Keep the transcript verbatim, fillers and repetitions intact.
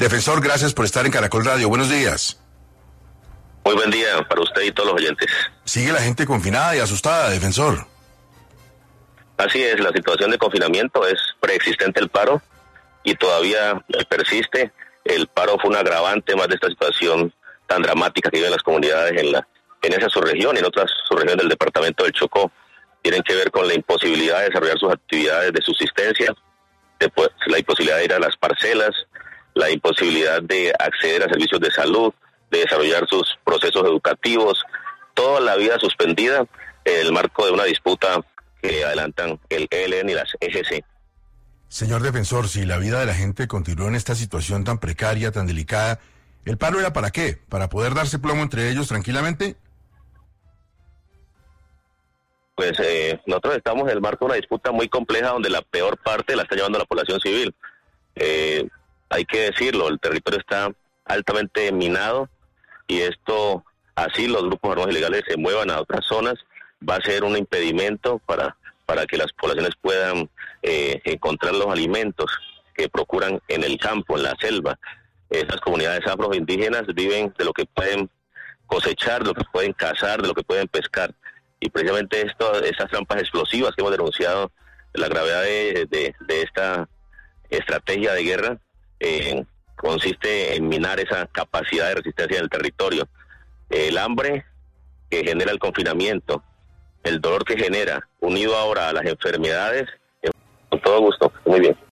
Defensor, gracias por estar en Caracol Radio. Buenos días. Muy buen día para usted y todos los oyentes. Sigue la gente confinada y asustada, defensor. Así es, la situación de confinamiento es preexistente el paro y todavía persiste. El paro fue un agravante más de esta situación tan dramática que viven las comunidades en la en esa subregión y en otras subregiones del departamento del Chocó. Tienen que ver con la imposibilidad de desarrollar sus actividades de subsistencia, de, pues, la imposibilidad de ir a las parcelas, la imposibilidad de acceder a servicios de salud, de desarrollar sus procesos educativos, toda la vida suspendida en el marco de una disputa que adelantan el E L N y las E G C. Señor defensor, si la vida de la gente continuó en esta situación tan precaria, tan delicada, ¿el paro era para qué? ¿Para poder darse plomo entre ellos tranquilamente? Pues eh, nosotros estamos en el marco de una disputa muy compleja donde la peor parte la está llevando la población civil. Eh, hay que decirlo, el territorio está altamente minado y esto, así los grupos armados ilegales se muevan a otras zonas, va a ser un impedimento para, para que las poblaciones puedan eh, encontrar los alimentos que procuran en el campo, en la selva. Esas comunidades afroindígenas viven de lo que pueden cosechar, de lo que pueden cazar, de lo que pueden pescar. Y precisamente esto, esas trampas explosivas que hemos denunciado, la gravedad de, de, de esta estrategia de guerra, eh, consiste en minar esa capacidad de resistencia del territorio. El hambre que genera el confinamiento, el dolor que genera, unido ahora a las enfermedades, con todo gusto, muy bien.